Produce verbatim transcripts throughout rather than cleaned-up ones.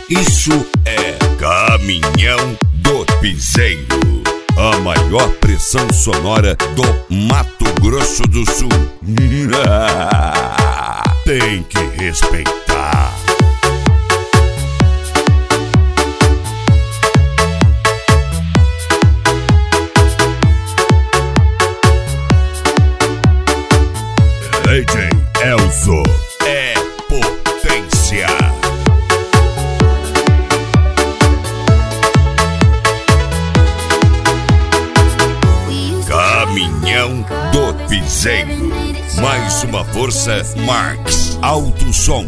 Isso é Caminhão do Piseiro, a maior pressão sonora do Mato Grosso do Sul. Tem que respeitar. D J Elzo é potência. Caminhão do Piseiro, mais uma força Marx Alto Som.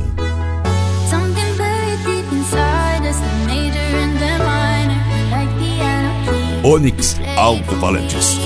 Onyx Alto-Falantes.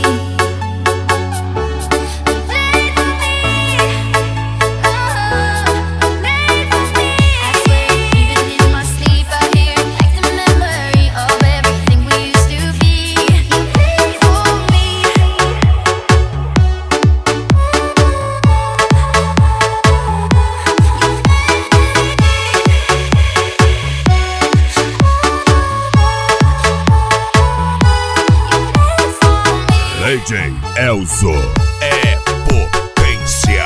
D J Elzo é potência.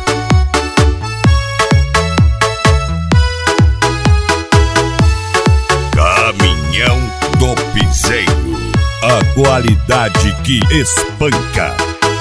Caminhão do Piseiro, a qualidade que espanca.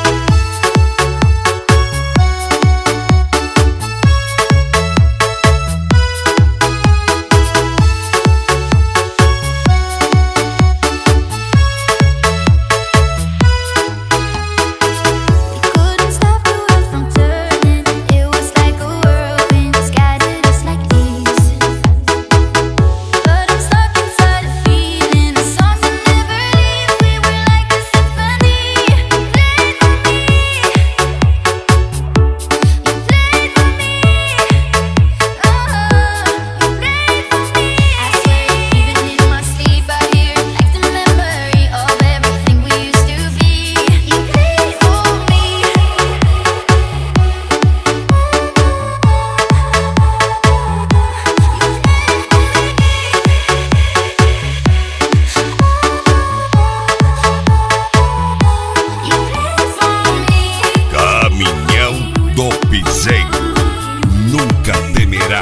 Do Piseiro nunca temerá.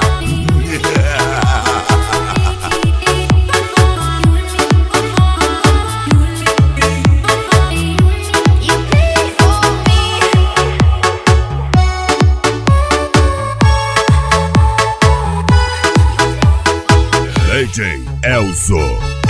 D J Elzo